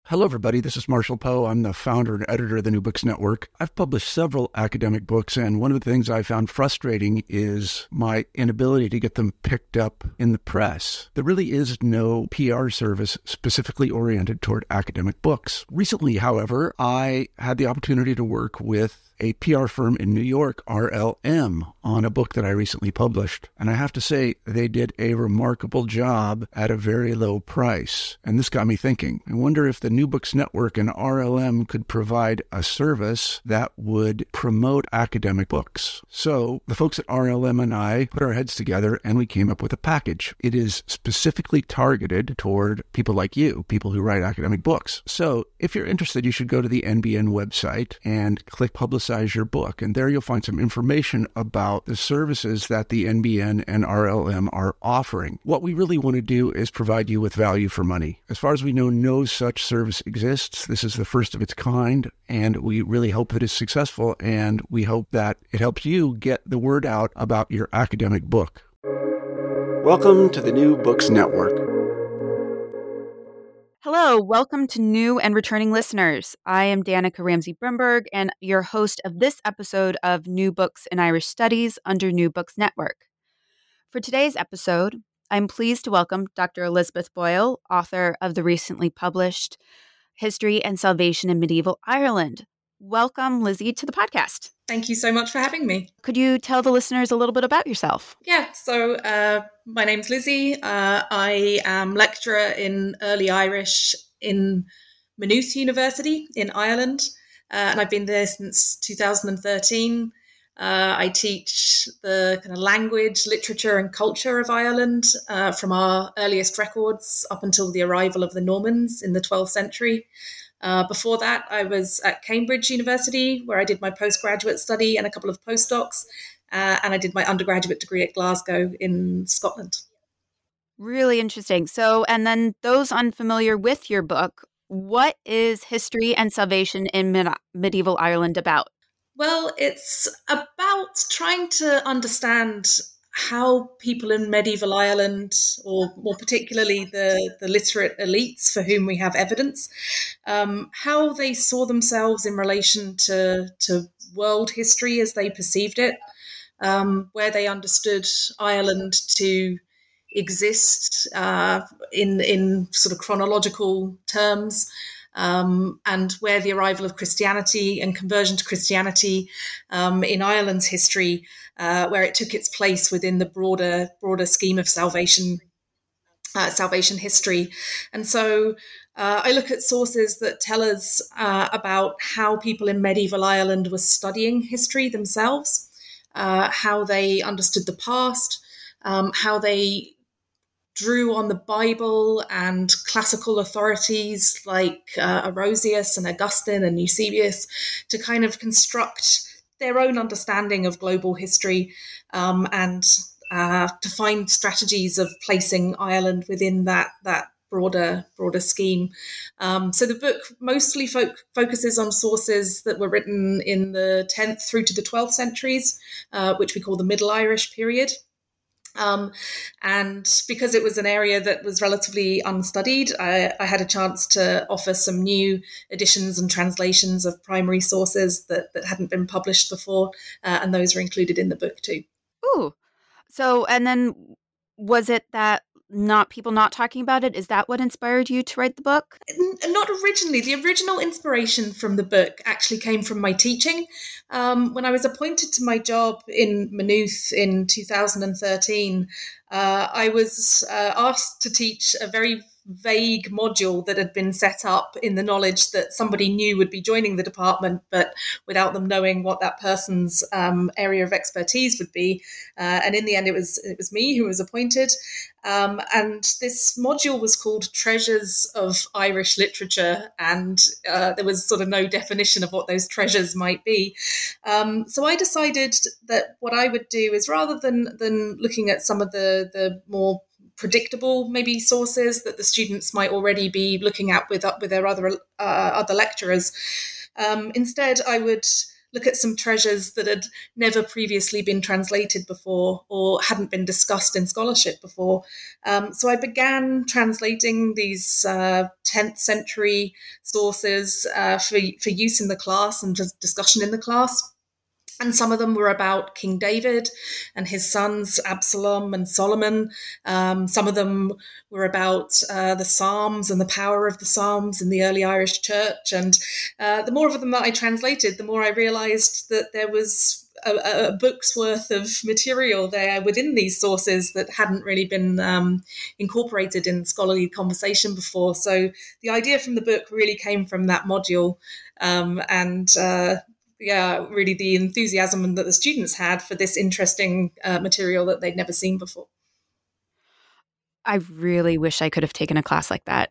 Hello, everybody. This is Marshall Poe. I'm the founder and editor of the New Books Network. I've published several academic books, and one of the things I found frustrating is my inability to get them picked up in the press. There really is no PR service specifically oriented toward academic books. Recently, however, I had the opportunity to work with a PR firm in New York, RLM, on a book that I recently published. And I have to say, they did a remarkable job at a very low price. And this got me thinking. I wonder if the New Books Network and RLM could provide a service that would promote academic books. So the folks at RLM and I put our heads together and we came up with a package. It is specifically targeted toward people like you, people who write academic books. So if you're interested, you should go to the NBN website and click Publicize Your Book. And there you'll find some information about the services that the NBN and RLM are offering. What we really want to do is provide you with value for money. As far as we know, no such service exists. This is the first of its kind, and we really hope that it's successful, and we hope that it helps you get the word out about your academic book. Welcome to the New Books Network. Hello, welcome to new and returning listeners. I am Danica Ramsey-Brimberg and your host of this episode of New Books in Irish Studies under New Books Network. For today's episode, I'm pleased to welcome Dr. Elizabeth Boyle, author of the recently published History and Salvation in Medieval Ireland. Welcome, Lizzie, to the podcast. Thank you so much for having me. Could you tell the listeners a little bit about yourself? Yeah, so my name's Lizzie. I am lecturer in early Irish in Maynooth University in Ireland, and I've been there since 2013. I teach the kind of language, literature and culture of Ireland from our earliest records up until the arrival of the Normans in the 12th century. Before that, I was at Cambridge University, where I did my postgraduate study and a couple of postdocs, and I did my undergraduate degree at Glasgow in Scotland. Really interesting. So, and then those unfamiliar with your book, what is History and Salvation in Medieval Ireland about? Well, it's about trying to understand how people in medieval Ireland, or more particularly the literate elites for whom we have evidence, how they saw themselves in relation to world history as they perceived it, where they understood Ireland to exist in sort of chronological terms, and where the arrival of Christianity and conversion to Christianity in Ireland's history, where it took its place within the broader scheme of salvation history. And so I look at sources that tell us about how people in medieval Ireland were studying history themselves, how they understood the past, how they drew on the Bible and classical authorities like Orosius and Augustine and Eusebius to kind of construct their own understanding of global history, and to find strategies of placing Ireland within that broader scheme. So the book mostly focuses on sources that were written in the 10th through to the 12th centuries, which we call the Middle Irish period. And because it was an area that was relatively unstudied, I had a chance to offer some new editions and translations of primary sources that hadn't been published before, and those are included in the book too. Ooh. So, and then was it that people not talking about it? Is that what inspired you to write the book? Not originally. The original inspiration from the book actually came from my teaching. When I was appointed to my job in Maynooth in 2013, I was asked to teach a very vague module that had been set up in the knowledge that somebody new would be joining the department, but without them knowing what that person's area of expertise would be. And in the end, it was me who was appointed. And this module was called Treasures of Irish Literature, and there was sort of no definition of what those treasures might be. So I decided that what I would do is, rather than looking at some of the more predictable maybe sources that the students might already be looking at with their other lecturers, instead I would look at some treasures that had never previously been translated before or hadn't been discussed in scholarship before. So I began translating these 10th century sources for use in the class and just discussion in the class. And some of them were about King David and his sons, Absalom and Solomon. Some of them were about the Psalms and the power of the Psalms in the early Irish church. And the more of them that I translated, the more I realized that there was a book's worth of material there within these sources that hadn't really been incorporated in scholarly conversation before. So the idea from the book really came from that module. Really the enthusiasm that the students had for this interesting material that they'd never seen before. I really wish I could have taken a class like that.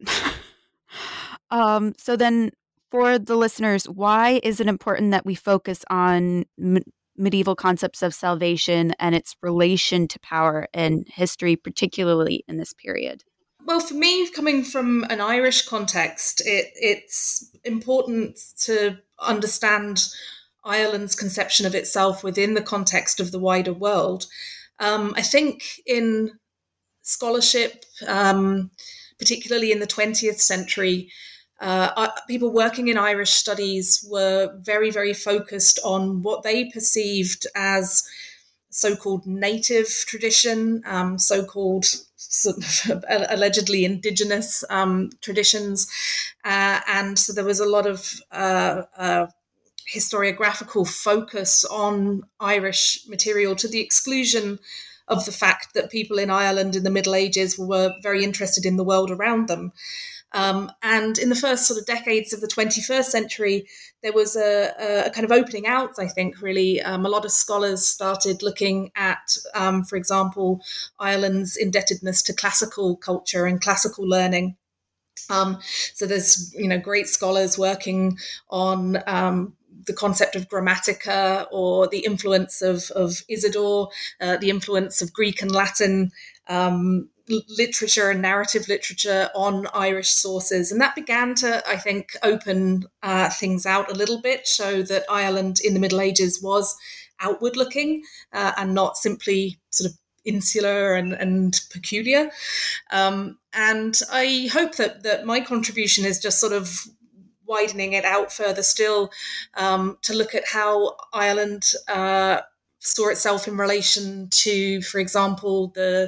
So then for the listeners, why is it important that we focus on medieval concepts of salvation and its relation to power and history, particularly in this period? Well, for me, coming from an Irish context, it's important to understand Ireland's conception of itself within the context of the wider world. I think in scholarship, particularly in the 20th century, people working in Irish studies were very, very focused on what they perceived as so-called native tradition, so-called sort of allegedly indigenous traditions. And so there was a lot of historiographical focus on Irish material to the exclusion of the fact that people in Ireland in the Middle Ages were very interested in the world around them. And in the first sort of decades of the 21st century, there was a kind of opening out, I think, really. A lot of scholars started looking at, for example, Ireland's indebtedness to classical culture and classical learning. So there's, great scholars working on the concept of grammatica or the influence of Isidore, the influence of Greek and Latin literature and narrative literature on Irish sources. And that began to, I think, open things out a little bit, show that Ireland in the Middle Ages was outward looking and not simply sort of insular and peculiar. And I hope that my contribution is just sort of widening it out further still to look at how Ireland saw itself in relation to, for example, the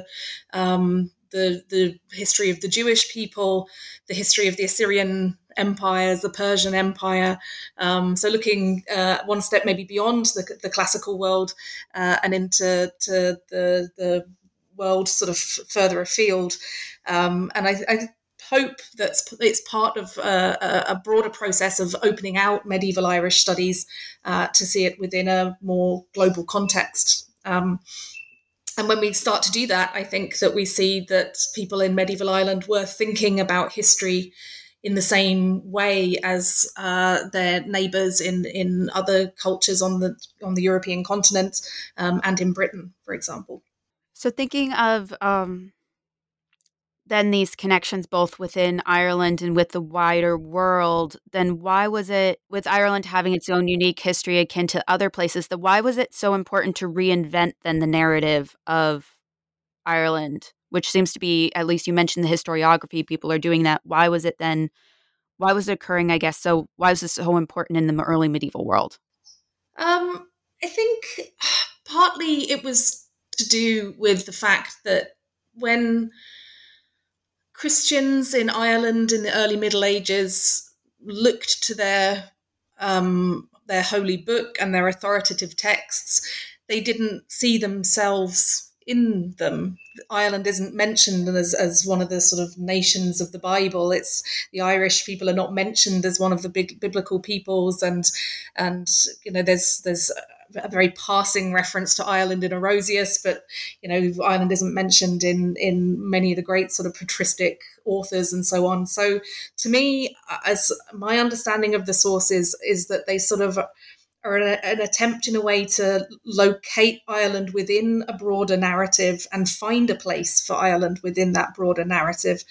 history of the Jewish people, the history of the Assyrian empires, the Persian Empire. So looking one step maybe beyond the classical world and into the world sort of further afield. And I hope that it's part of a broader process of opening out medieval Irish studies to see it within a more global context. And when we start to do that, I think that we see that people in medieval Ireland were thinking about history in the same way as their neighbours in other cultures on the European continent and in Britain, for example. So thinking of then these connections both within Ireland and with the wider world, then why was it, with Ireland having its own unique history akin to other places, why was it so important to reinvent then the narrative of Ireland, which seems to be, at least you mentioned the historiography, people are doing that. Why was it occurring, I guess? So why was this so important in the early medieval world? I think partly it was to do with the fact that when Christians in Ireland in the early Middle Ages looked to their holy book and their authoritative texts, they didn't see themselves in them. Ireland isn't mentioned as one of the sort of nations of the Bible. It's the Irish people are not mentioned as one of the big biblical peoples, and there's a very passing reference to Ireland in Orosius, but Ireland isn't mentioned in many of the great sort of patristic authors and so on. So to me, as my understanding of the sources is that they sort of are an attempt in a way to locate Ireland within a broader narrative and find a place for Ireland within that broader narrative,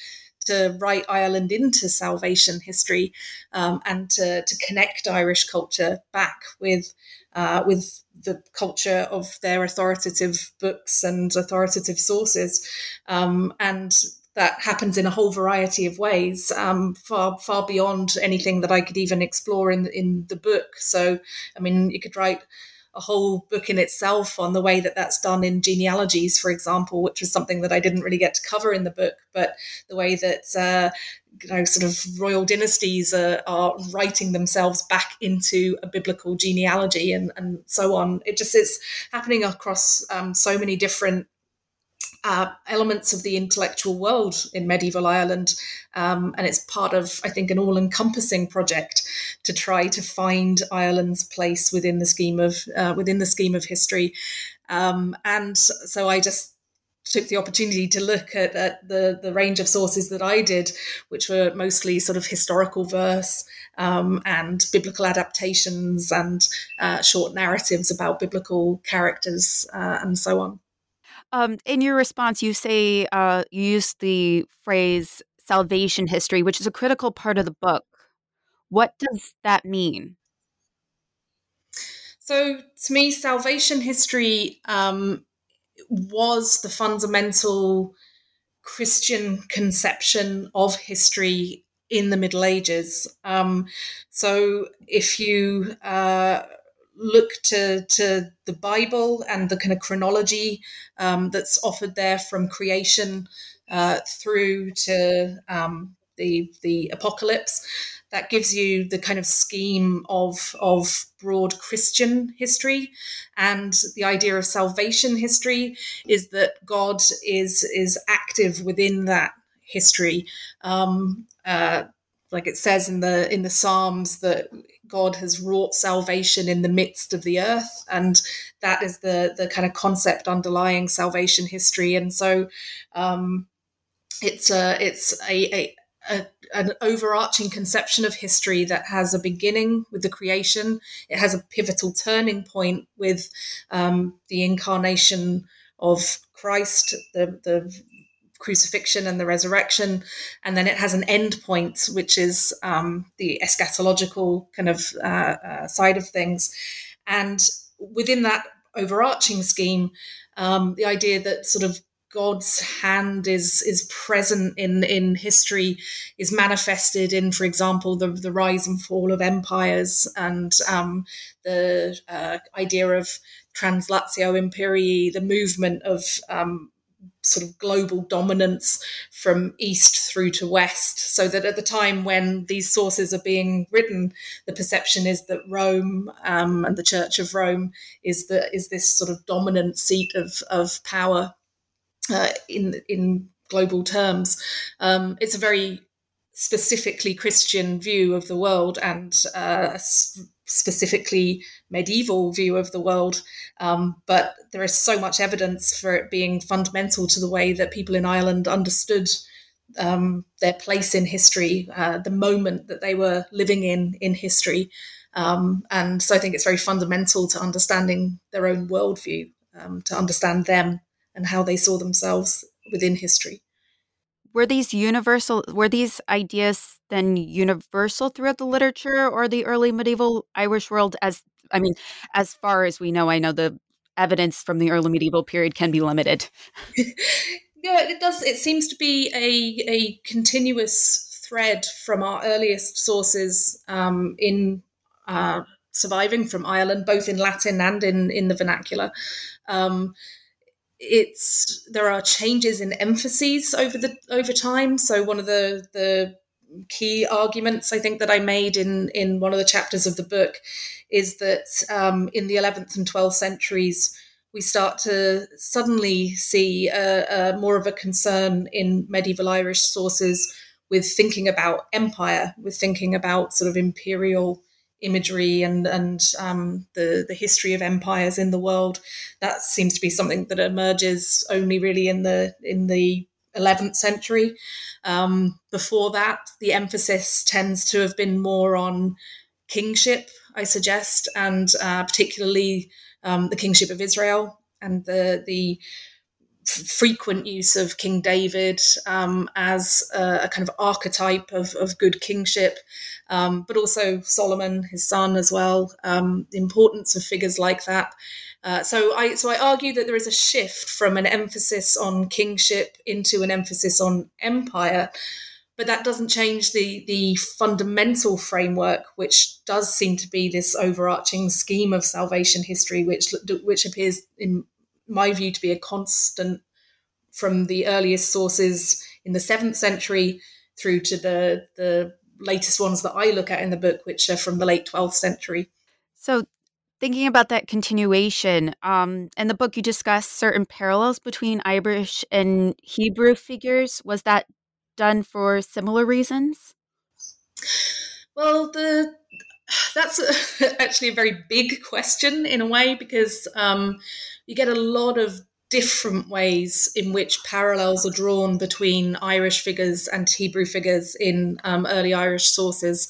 to write Ireland into salvation history, and to connect Irish culture back with the culture of their authoritative books and authoritative sources. And that happens in a whole variety of ways, far beyond anything that I could even explore in the book. So, I mean, you could write a whole book in itself on the way that that's done in genealogies, for example, which was something that I didn't really get to cover in the book, but the way that sort of royal dynasties are writing themselves back into a biblical genealogy and so on. It just is happening across so many different elements of the intellectual world in medieval Ireland, and it's part of, I think, an all-encompassing project to try to find Ireland's place within the scheme of history. And so I just took the opportunity to look at the range of sources that I did, which were mostly sort of historical verse and biblical adaptations and short narratives about biblical characters and so on. In your response, you say you use the phrase salvation history, which is a critical part of the book. What does that mean? So, to me, salvation history was the fundamental Christian conception of history in the Middle Ages. So, if you look to the Bible and the kind of chronology that's offered there from creation through to the apocalypse, that gives you the kind of scheme of broad Christian history. And the idea of salvation history is that God is active within that history. Like it says in the Psalms that God has wrought salvation in the midst of the earth, and that is the kind of concept underlying salvation history. And so it's an overarching conception of history that has a beginning with the creation. It has a pivotal turning point with the incarnation of Christ, the crucifixion and the resurrection, and then it has an end point, which is the eschatological kind of side of things. And within that overarching scheme, the idea that sort of God's hand is present in history is manifested in, for example, the rise and fall of empires, and the idea of translatio imperii, the movement of sort of global dominance from east through to west, so that at the time when these sources are being written, the perception is that Rome and the Church of Rome is this sort of dominant seat of power in global terms. It's a very specifically Christian view of the world, and specifically medieval view of the world. But there is so much evidence for it being fundamental to the way that people in Ireland understood their place in history, the moment that they were living in history. And so I think it's very fundamental to understanding their own worldview, to understand them and how they saw themselves within history. Were these ideas then universal throughout the literature or the early medieval Irish world? As far as we know, I know the evidence from the early medieval period can be limited. Yeah, it does. It seems to be a continuous thread from our earliest sources in surviving from Ireland, both in Latin and in the vernacular. There are changes in emphases over time. So one of the key arguments I think that I made in one of the chapters of the book is that in the 11th and 12th centuries, we start to suddenly see more of a concern in medieval Irish sources with thinking about empire, with thinking about sort of imperial imagery and the history of empires in the world. That seems to be something that emerges only really in the 11th century. Before that, the emphasis tends to have been more on kingship, I suggest, and particularly the kingship of Israel and the frequent use of King David as a kind of archetype of good kingship, but also Solomon, his son, as well. The importance of figures like that. So I argue that there is a shift from an emphasis on kingship into an emphasis on empire, but that doesn't change the fundamental framework, which does seem to be this overarching scheme of salvation history, which appears, in my view, to be a constant from the earliest sources in the 7th century through to the latest ones that I look at in the book, which are from the late 12th century. So thinking about that continuation, in the book you discuss certain parallels between Irish and Hebrew figures. Was that done for similar reasons? Well, that's actually a very big question in a way, because you get a lot of different ways in which parallels are drawn between Irish figures and Hebrew figures in early Irish sources.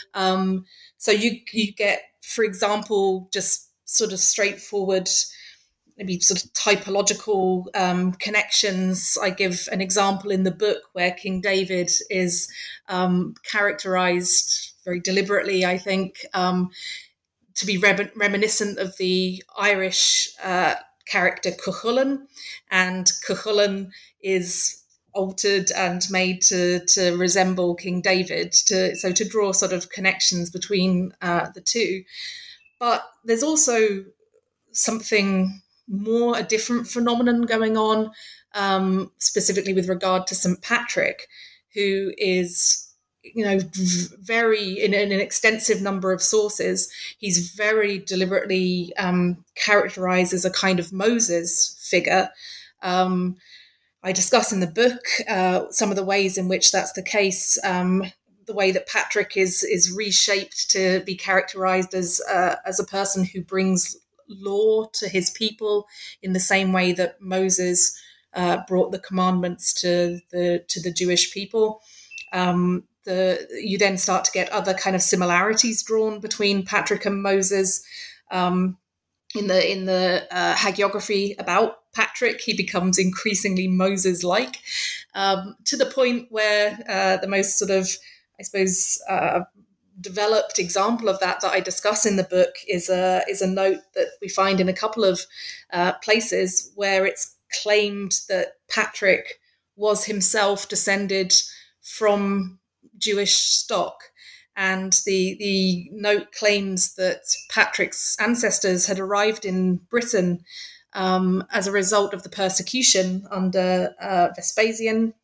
So you get, for example, just sort of straightforward, maybe sort of typological connections. I give an example in the book where King David is characterized very deliberately, I think, to be reminiscent of the Irish character Cuchulainn, and Cuchulainn is altered and made to resemble King David, to draw sort of connections between the two. But there's also something more, a different phenomenon going on, specifically with regard to St. Patrick, who is, very, in an extensive number of sources, he's very deliberately characterized as a kind of Moses figure. I discuss in the book some of the ways in which that's the case. The way that Patrick is reshaped to be characterized as a person who brings law to his people in the same way that Moses brought the commandments to the Jewish people. You then start to get other kind of similarities drawn between Patrick and Moses. In the hagiography about Patrick, he becomes increasingly Moses-like, to the point where the most sort of, I suppose, developed example of that I discuss in the book is a note that we find in a couple of places where it's claimed that Patrick was himself descended from Jewish stock. And the note claims that Patrick's ancestors had arrived in Britain as a result of the persecution under Vespasian.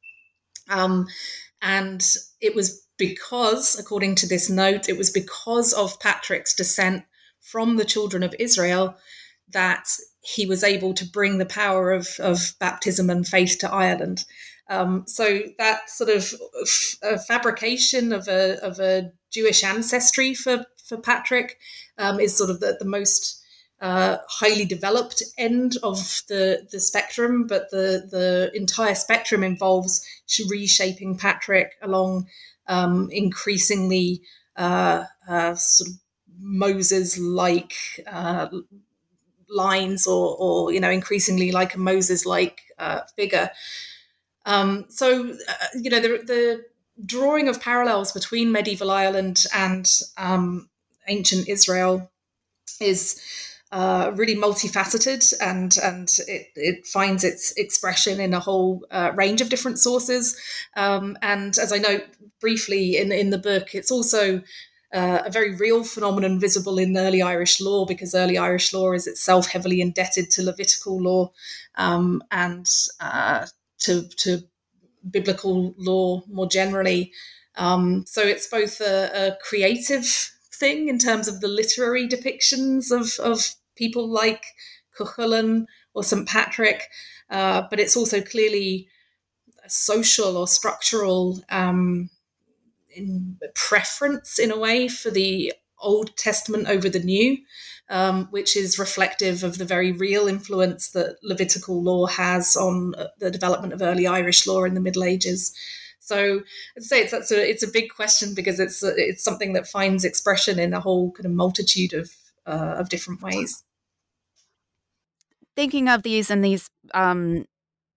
And it was because, according to this note, it was because of Patrick's descent from the children of Israel that he was able to bring the power of baptism and faith to Ireland. So that sort of fabrication of a Jewish ancestry for Patrick is sort of the most highly developed end of the spectrum, but the entire spectrum involves reshaping Patrick along increasingly sort of Moses-like lines, or increasingly like a Moses-like figure. The drawing of parallels between medieval Ireland and ancient Israel is really multifaceted, and it finds its expression in a whole range of different sources. And as I note briefly in the book, it's also a very real phenomenon visible in early Irish law, because early Irish law is itself heavily indebted to Levitical law and to biblical law more generally. So it's both a creative thing in terms of the literary depictions of people like Cuchulainn or St. Patrick, but it's also clearly a social or structural preference, in a way, for the Old Testament over the New, which is reflective of the very real influence that Levitical law has on the development of early Irish law in the Middle Ages. So I'd say it's a big question, because it's something that finds expression in a whole kind of multitude of different ways. Thinking of these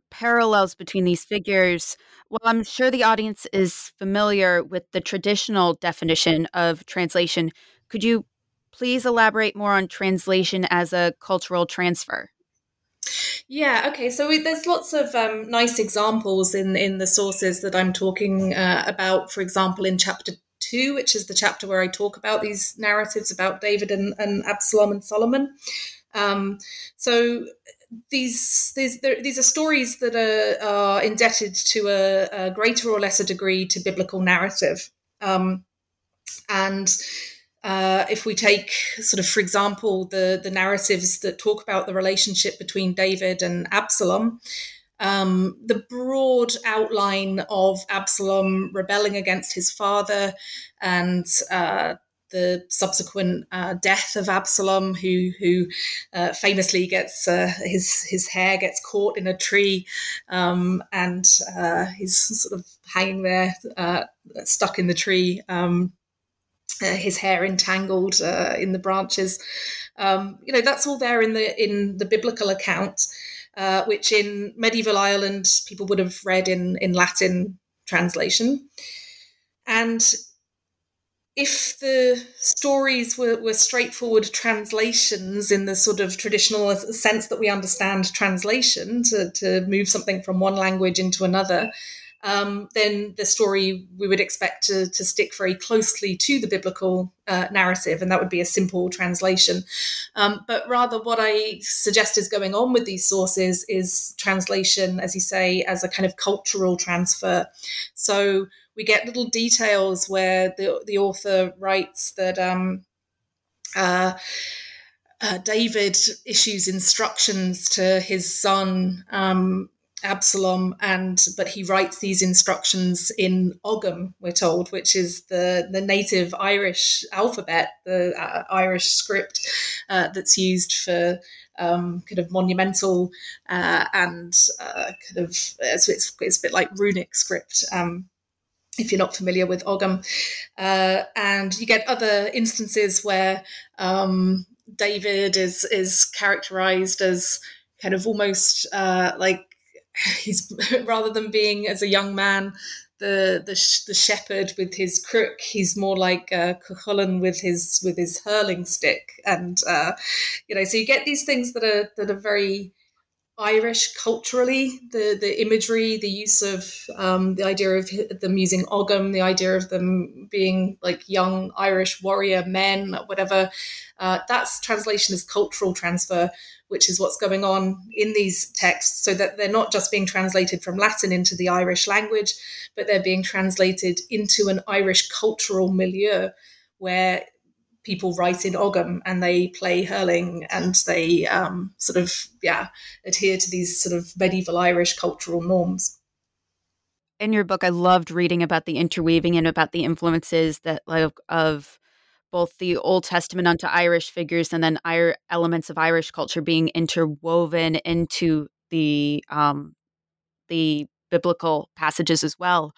parallels between these figures. Well, I'm sure the audience is familiar with the traditional definition of translation. Could you please elaborate more on translation as a cultural transfer? Yeah, okay. So there's lots of nice examples in the sources that I'm talking about. For example, in chapter 2, which is the chapter where I talk about these narratives about David and Absalom and Solomon. So these are stories that are indebted to a greater or lesser degree to biblical narrative. And if we take sort of, for example, the narratives that talk about the relationship between David and Absalom, the broad outline of Absalom rebelling against his father and the subsequent death of Absalom, who famously gets his hair gets caught in a tree, and he's sort of hanging there, stuck in the tree. His hair entangled in the branches. That's all there in the biblical account, which in medieval Ireland people would have read in Latin translation. And if the stories were straightforward translations in the sort of traditional sense that we understand translation, to move something from one language into another, then the story we would expect to stick very closely to the biblical narrative, and that would be a simple translation. But rather, what I suggest is going on with these sources is translation, as you say, as a kind of cultural transfer. So we get little details where the author writes that David issues instructions to his son Absalom, but he writes these instructions in Ogham, we're told, which is the native Irish alphabet, the Irish script that's used for kind of monumental and kind of it's a bit like runic script. If you're not familiar with Ogham, and you get other instances where David is characterized as kind of almost like he's, rather than being as a young man the shepherd with his crook, he's more like Cuchulainn with his hurling stick, and so you get these things that are very Irish culturally, the imagery, the use of the idea of them using Ogham, the idea of them being like young Irish warrior men, whatever. That's translation as cultural transfer, which is what's going on in these texts, so that they're not just being translated from Latin into the Irish language, but they're being translated into an Irish cultural milieu where people write in Ogham and they play hurling and they adhere to these sort of medieval Irish cultural norms. In your book, I loved reading about the interweaving and about the influences that of both the Old Testament onto Irish figures and then elements of Irish culture being interwoven into the biblical passages as well.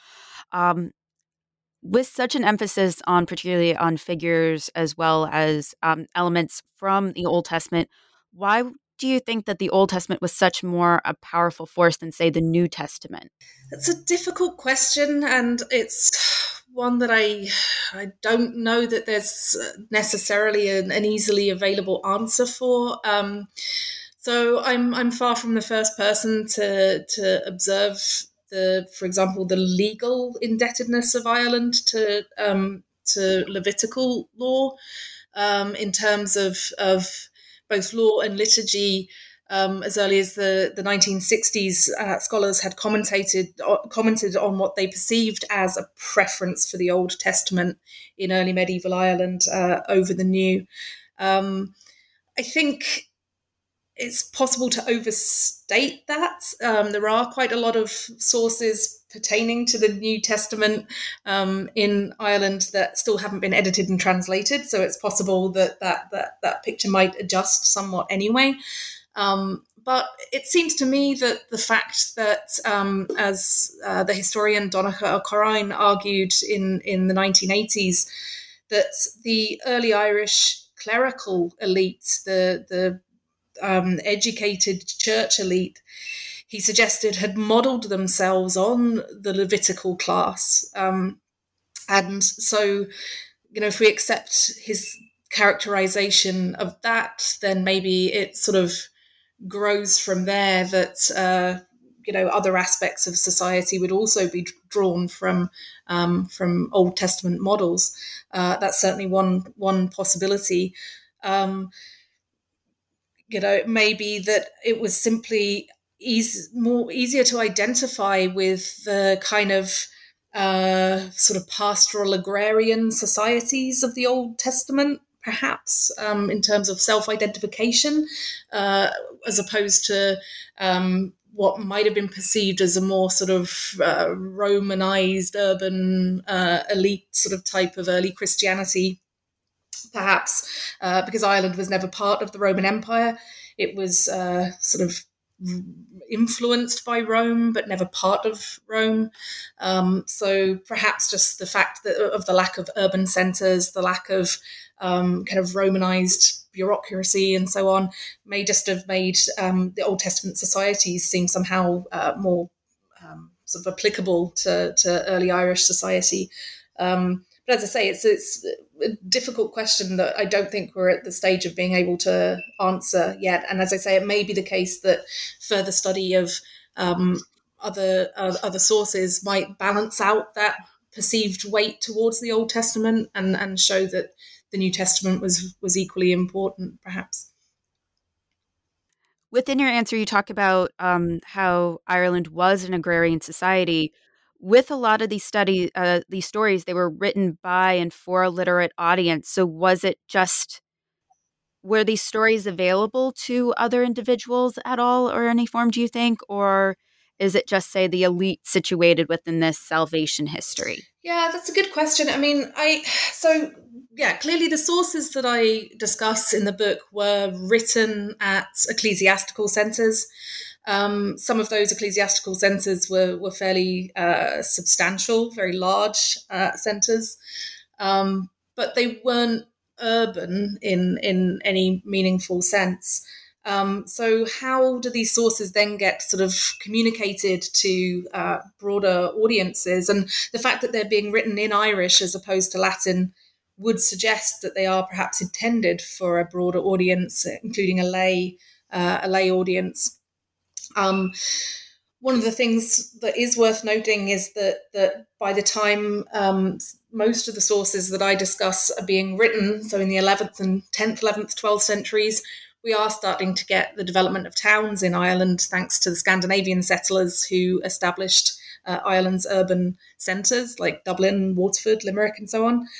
With such an emphasis on particularly on figures as well as elements from the Old Testament, why do you think that the Old Testament was such more a powerful force than, say, the New Testament? It's a difficult question, and it's one that I don't know that there's necessarily an easily available answer for. So I'm far from the first person to observe for example, the legal indebtedness of Ireland to Levitical law, in terms of both law and liturgy. As early as the 1960s, scholars had commented on what they perceived as a preference for the Old Testament in early medieval Ireland over the New. I think it's possible to overstate that. There are quite a lot of sources pertaining to the New Testament in Ireland that still haven't been edited and translated, so it's possible that picture might adjust somewhat anyway. But it seems to me that the fact that, as the historian Donnacha O'Corrine argued in the 1980s, that the early Irish clerical elite, the educated church elite, he suggested had modeled themselves on the Levitical class. And so, if we accept his characterization of that, then maybe it sort of grows from there that other aspects of society would also be drawn from Old Testament models. That's certainly one possibility. It may be that it was simply easier to identify with the kind of sort of pastoral agrarian societies of the Old Testament, perhaps, in terms of self-identification, as opposed to what might have been perceived as a more sort of Romanized, urban, elite sort of type of early Christianity, perhaps, because Ireland was never part of the Roman Empire. It was sort of influenced by Rome, but never part of Rome. So perhaps just the fact that of the lack of urban centres, the lack of kind of Romanized bureaucracy and so on, may just have made the Old Testament societies seem somehow more sort of applicable to early Irish society. But as I say, it's a difficult question that I don't think we're at the stage of being able to answer yet. And as I say, it may be the case that further study of other sources might balance out that perceived weight towards the Old Testament and show that the New Testament was equally important, perhaps. Within your answer, you talk about how Ireland was an agrarian society. With a lot of these stories, they were written by and for a literate audience. So were these stories available to other individuals at all or any form, do you think? Or is it just, say, the elite situated within this salvation history? Yeah, that's a good question. I mean, clearly the sources that I discuss in the book were written at ecclesiastical centres. Some of those ecclesiastical centres were fairly substantial, very large centres, but they weren't urban in any meaningful sense. So how do these sources then get sort of communicated to broader audiences? And the fact that they're being written in Irish as opposed to Latin would suggest that they are perhaps intended for a broader audience, including a lay audience. One of the things that is worth noting is that by the time most of the sources that I discuss are being written, so in the 11th and 10th, 11th, 12th centuries, we are starting to get the development of towns in Ireland thanks to the Scandinavian settlers who established Ireland's urban centres like Dublin, Waterford, Limerick, and so on.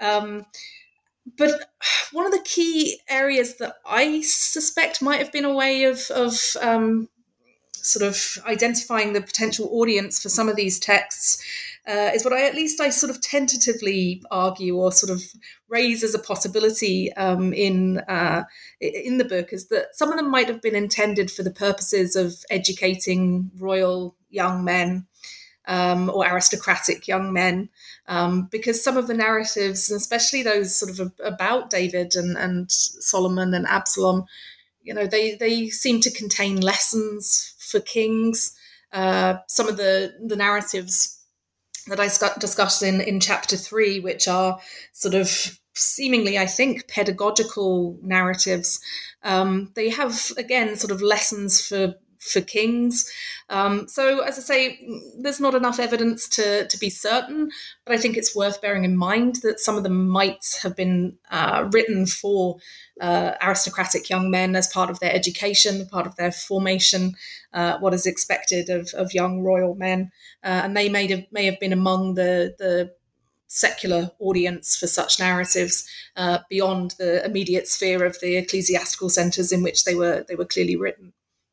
But one of the key areas that I suspect might have been a way of sort of identifying the potential audience for some of these texts is what I sort of tentatively argue or sort of raise as a possibility in the book, is that some of them might have been intended for the purposes of educating royal young men or aristocratic young men, because some of the narratives, especially those sort of about David and Solomon and Absalom, they seem to contain lessons for kings. Some of the narratives that I discussed in chapter 3, which are sort of seemingly, I think, pedagogical narratives, they have, again, sort of lessons for kings. So, as I say, there's not enough evidence to be certain, but I think it's worth bearing in mind that some of them might have been written for aristocratic young men as part of their education, part of their formation, what is expected of young royal men, and they may have been among the secular audience for such narratives beyond the immediate sphere of the ecclesiastical centres in which they were clearly written.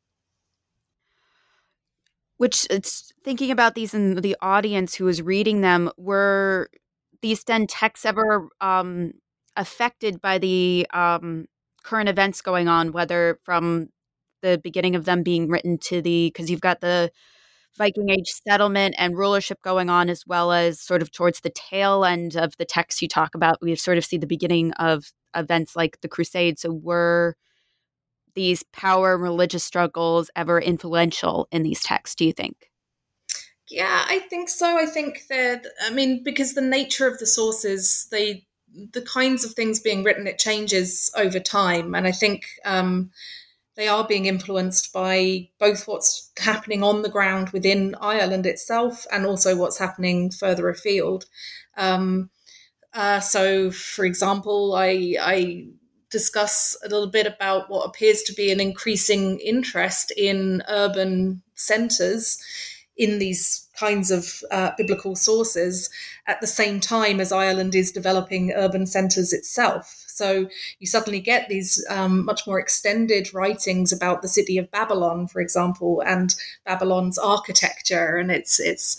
Which, it's thinking about these and the audience who was reading them, were these then texts ever affected by the current events going on, whether from the beginning of them being written to because you've got the Viking Age settlement and rulership going on, as well as sort of towards the tail end of the text you talk about, we sort of see the beginning of events like the Crusades. So these power and religious struggles ever influential in these texts, do you think? Yeah, I think so. I think that, because the nature of the sources, the kinds of things being written, it changes over time. And I think they are being influenced by both what's happening on the ground within Ireland itself and also what's happening further afield. So, for example, I discuss a little bit about what appears to be an increasing interest in urban centres in these kinds of biblical sources at the same time as Ireland is developing urban centres itself. So you suddenly get these much more extended writings about the city of Babylon, for example, and Babylon's architecture and its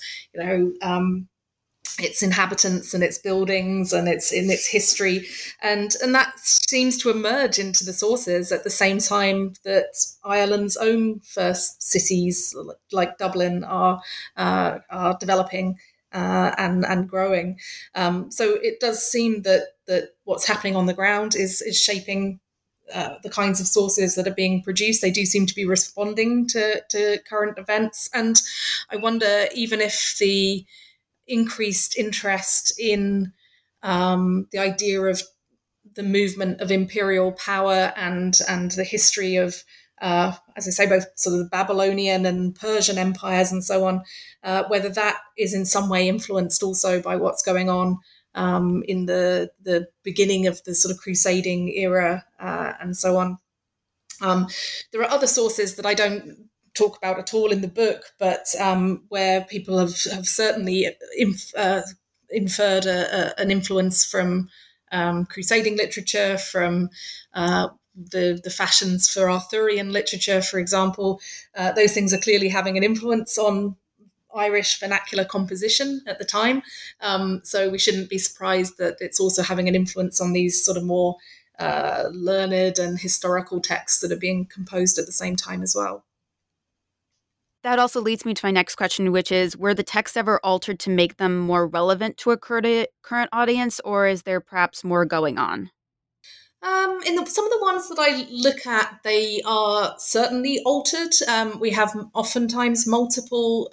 its inhabitants and its buildings and its history, and that seems to emerge into the sources at the same time that Ireland's own first cities like Dublin are developing and growing. So it does seem that what's happening on the ground is shaping the kinds of sources that are being produced. They do seem to be responding to current events, and I wonder even if the increased interest in the idea of the movement of imperial power and the history of, as I say, both sort of the Babylonian and Persian empires and so on, whether that is in some way influenced also by what's going on in the beginning of the sort of crusading era and so on. There are other sources that I don't talk about at all in the book, but where people have certainly inferred an influence from crusading literature, from the fashions for Arthurian literature, for example. Those things are clearly having an influence on Irish vernacular composition at the time. So we shouldn't be surprised that it's also having an influence on these sort of more learned and historical texts that are being composed at the same time as well. That also leads me to my next question, which is, were the texts ever altered to make them more relevant to a current audience, or is there perhaps more going on? Some of the ones that I look at, they are certainly altered. We have oftentimes multiple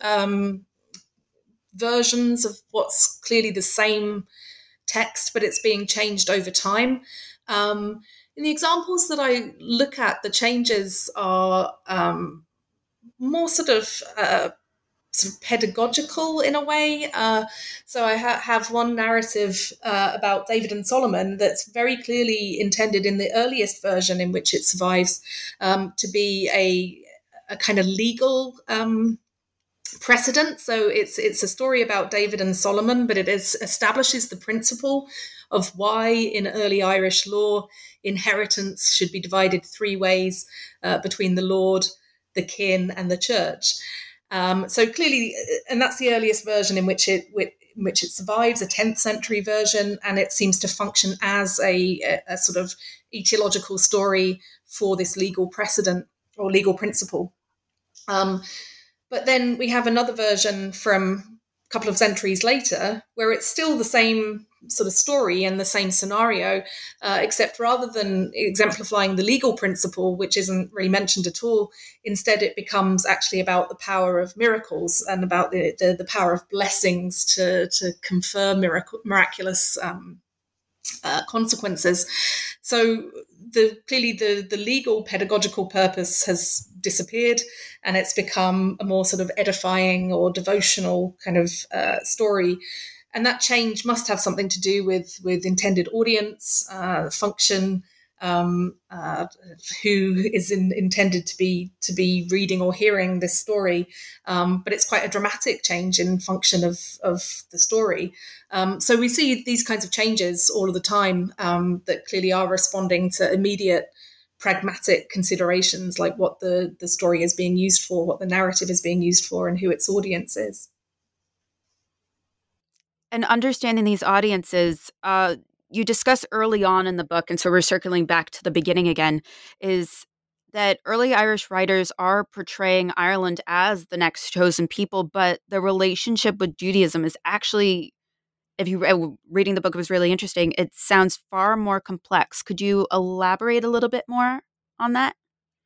versions of what's clearly the same text, but it's being changed over time. In the examples that I look at, the changes are more sort of pedagogical in a way. So I have one narrative about David and Solomon that's very clearly intended in the earliest version in which it survives to be a kind of legal precedent. So it's a story about David and Solomon, but it establishes the principle of why in early Irish law inheritance should be divided three ways between the Lord, the kin, and the church. So clearly, and that's the earliest version in which it survives, a 10th century version, and it seems to function as a sort of etiological story for this legal precedent or legal principle. But then we have another version from a couple of centuries later where it's still the same sort of story and the same scenario, except rather than exemplifying the legal principle, which isn't really mentioned at all, instead it becomes actually about the power of miracles and about the power of blessings to confer miraculous consequences. So clearly the legal pedagogical purpose has disappeared, and it's become a more sort of edifying or devotional kind of story. And that change must have something to do with intended audience, function, who is intended to be reading or hearing this story. But it's quite a dramatic change in function of the story. So we see these kinds of changes all of the time that clearly are responding to immediate pragmatic considerations, like what the story is being used for, what the narrative is being used for, and who its audience is. And understanding these audiences, you discuss early on in the book, and so we're circling back to the beginning again, is that early Irish writers are portraying Ireland as the next chosen people, but the relationship with Judaism is actually, if you reading the book, it was really interesting. It sounds far more complex. Could you elaborate a little bit more on that?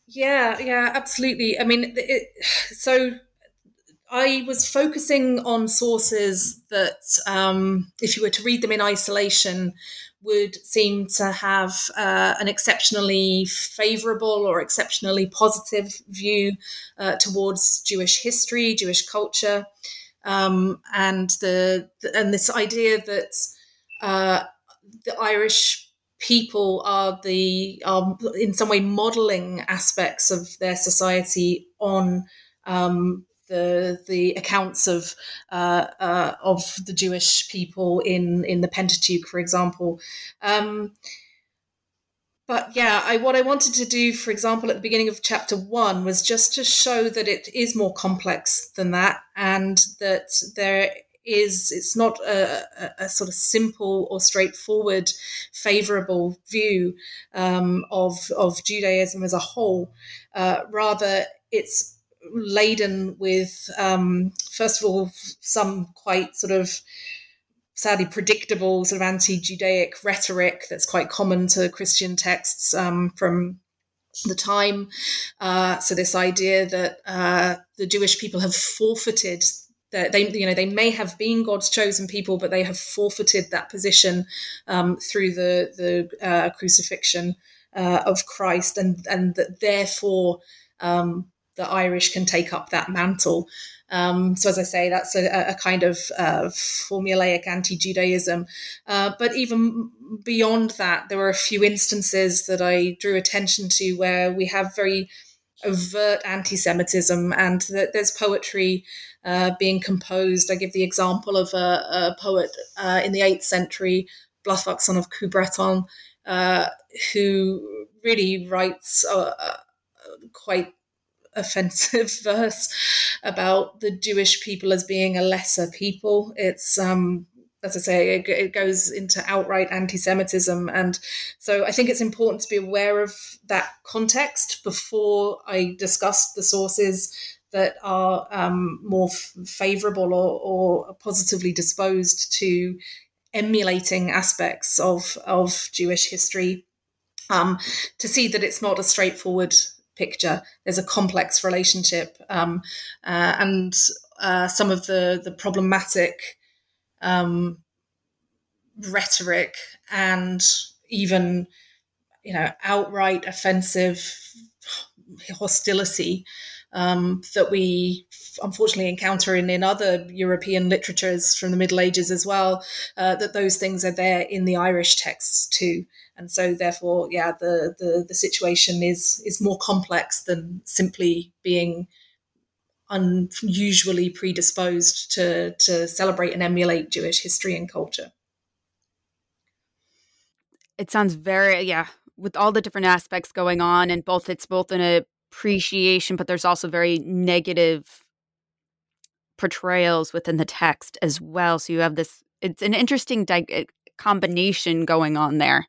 Yeah, absolutely. I mean, so I was focusing on sources that, if you were to read them in isolation, would seem to have an exceptionally favorable or exceptionally positive view towards Jewish history, Jewish culture, and this idea that uh, the Irish people are in some way modeling aspects of their society on the accounts of the Jewish people in the Pentateuch, for example. Um, but yeah, what I wanted to do, for example, at the beginning of chapter one, was just to show that it is more complex than that, and that it's not a sort of simple or straightforward, favorable view of Judaism as a whole. Rather, it's laden with, first of all, some quite sort of sadly predictable sort of anti-Judaic rhetoric that's quite common to Christian texts from the time. So this idea that the Jewish people have forfeited that they may have been God's chosen people, but they have forfeited that position through the crucifixion of Christ, and that therefore the Irish can take up that mantle. So, as I say, that's a kind of formulaic anti-Judaism. But even beyond that, there were a few instances that I drew attention to where we have very overt anti-Semitism, and that there's poetry being composed. I give the example of a poet in the 8th century, Blasfach, son of Cubreton, who really writes quite offensive verse about the Jewish people as being a lesser people. It's as I say, it goes into outright anti-Semitism, and so I think it's important to be aware of that context before I discuss the sources that are more favourable or positively disposed to emulating aspects of Jewish history, to see that it's not a straightforward picture. There's a complex relationship, and some of the problematic rhetoric and even outright offensive hostility that we unfortunately encounter in other European literatures from the Middle Ages as well, that those things are there in the Irish texts too. And so therefore, the situation is more complex than simply being unusually predisposed to celebrate and emulate Jewish history and culture. It sounds very, with all the different aspects going on, and it's both an appreciation, but there's also very negative portrayals within the text as well. So you have this, it's an interesting combination going on there.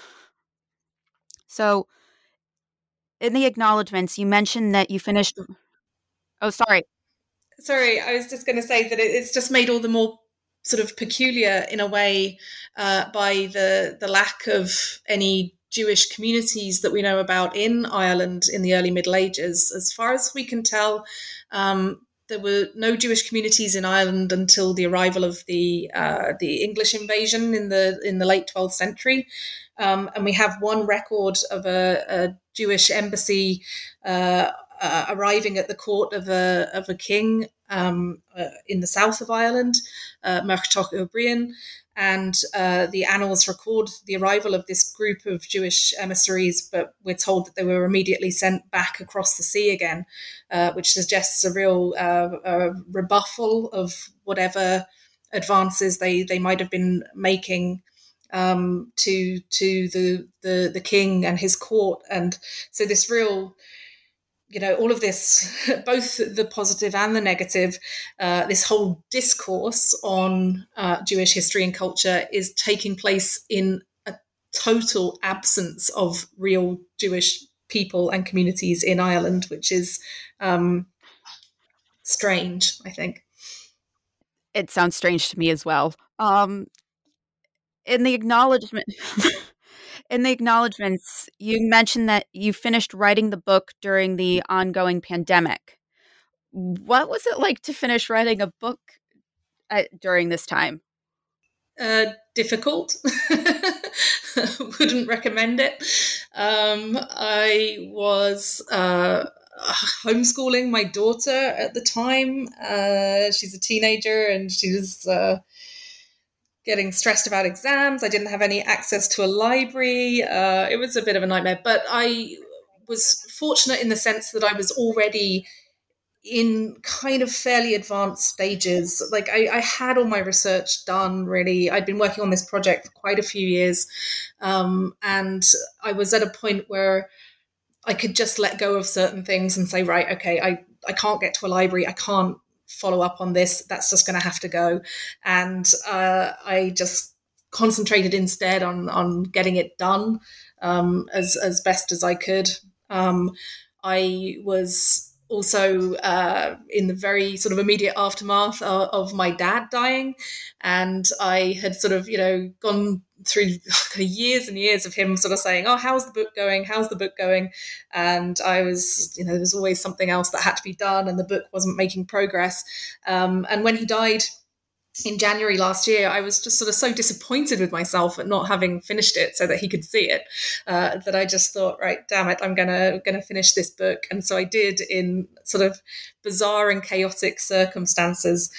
So in the acknowledgements, you mentioned that you finished. Oh, sorry. Sorry, I was just going to say that it's just made all the more sort of peculiar in a way by the lack of any Jewish communities that we know about in Ireland in the early Middle Ages. As far as we can tell, there were no Jewish communities in Ireland until the arrival of the English invasion in the late 12th century. And we have one record of a Jewish embassy arriving at the court of a king in the south of Ireland, Murchtoch O'Brien, and the annals record the arrival of this group of Jewish emissaries, but we're told that they were immediately sent back across the sea again, which suggests a real rebuffal of whatever advances they might have been making to the king and his court. And so this real, all of this, both the positive and the negative, this whole discourse on Jewish history and culture is taking place in a total absence of real Jewish people and communities in Ireland, which is strange, I think. It sounds strange to me as well. In the acknowledgement, In the acknowledgments, you mentioned that you finished writing the book during the ongoing pandemic. What was it like to finish writing a book during this time? Difficult. Wouldn't recommend it. I was homeschooling my daughter at the time. She's a teenager and she was getting stressed about exams. I didn't have any access to a library. It was a bit of a nightmare, but I was fortunate in the sense that I was already in kind of fairly advanced stages. Like I had all my research done, really. I'd been working on this project for quite a few years. And I was at a point where I could just let go of certain things and say, right, okay, I can't get to a library. I can't follow up on this. That's just going to have to go. And I just concentrated instead on getting it done as best as I could. I was also in the very sort of immediate aftermath of my dad dying. And I had sort of, gone through kind of years and years of him sort of saying, oh, how's the book going? How's the book going? And I was, there was always something else that had to be done and the book wasn't making progress. And when he died in January last year, I was just sort of so disappointed with myself at not having finished it so that he could see it, that I just thought, right, damn it, I'm gonna finish this book. And so I did, in sort of bizarre and chaotic circumstances.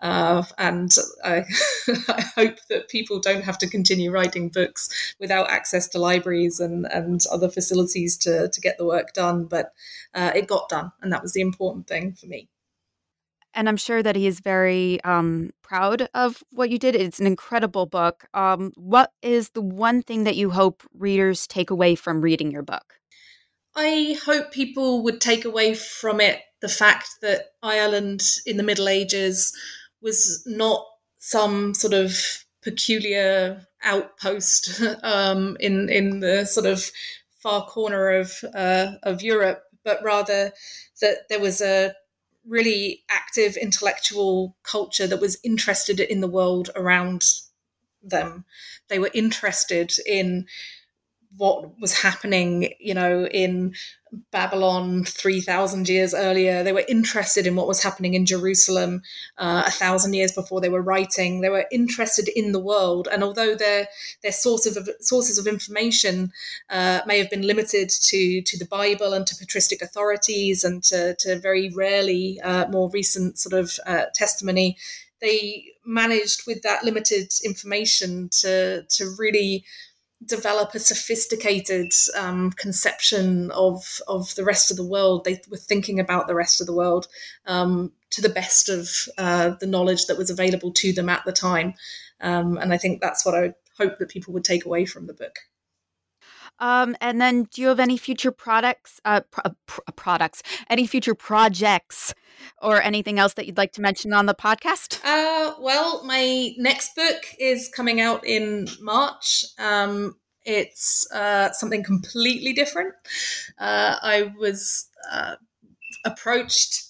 And I, I hope that people don't have to continue writing books without access to libraries and other facilities to get the work done. But it got done, and that was the important thing for me. And I'm sure that he is very proud of what you did. It's an incredible book. What is the one thing that you hope readers take away from reading your book? I hope people would take away from it the fact that Ireland in the Middle Ages was not some sort of peculiar outpost in the sort of far corner of Europe, but rather that there was a really active intellectual culture that was interested in the world around them. They were interested in what was happening, in Babylon 3,000 years earlier. They were interested in what was happening in Jerusalem 1,000 years before they were writing. They were interested in the world. And although their sources of information may have been limited to the Bible and to patristic authorities and to very rarely more recent sort of testimony, they managed with that limited information to really develop a sophisticated conception of the rest of the world. They were thinking about the rest of the world to the best of the knowledge that was available to them at the time. And I think that's what I hope that people would take away from the book. And then do you have any future any future projects or anything else that you'd like to mention on the podcast? Well, my next book is coming out in March. It's something completely different. I was approached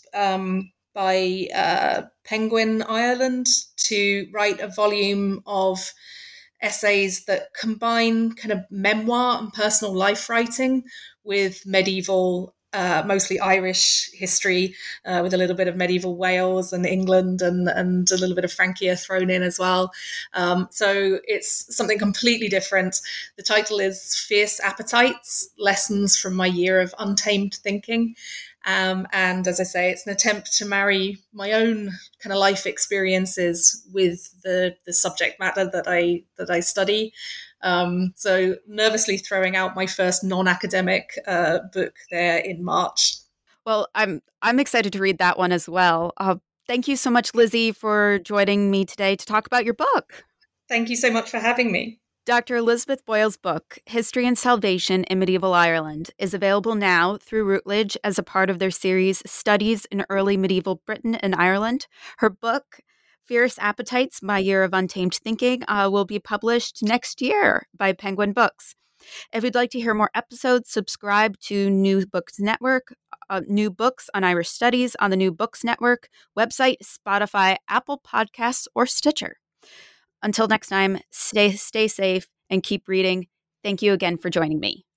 by Penguin Ireland to write a volume of essays that combine kind of memoir and personal life writing with medieval, mostly Irish history, with a little bit of medieval Wales and England and a little bit of Francia thrown in as well. So it's something completely different. The title is Fierce Appetites, Lessons from My Year of Untamed Thinking. And as I say, it's an attempt to marry my own kind of life experiences with the subject matter that I study. So nervously throwing out my first non-academic book there in March. Well, I'm excited to read that one as well. Thank you so much, Lizzie, for joining me today to talk about your book. Thank you so much for having me. Dr. Elizabeth Boyle's book, History and Salvation in Medieval Ireland, is available now through Routledge as a part of their series Studies in Early Medieval Britain and Ireland. Her book, Fierce Appetites, My Year of Untamed Thinking, will be published next year by Penguin Books. If you'd like to hear more episodes, subscribe to New Books Network, New Books on Irish Studies on the New Books Network website, Spotify, Apple Podcasts, or Stitcher. Until next time, stay safe and keep reading. Thank you again for joining me.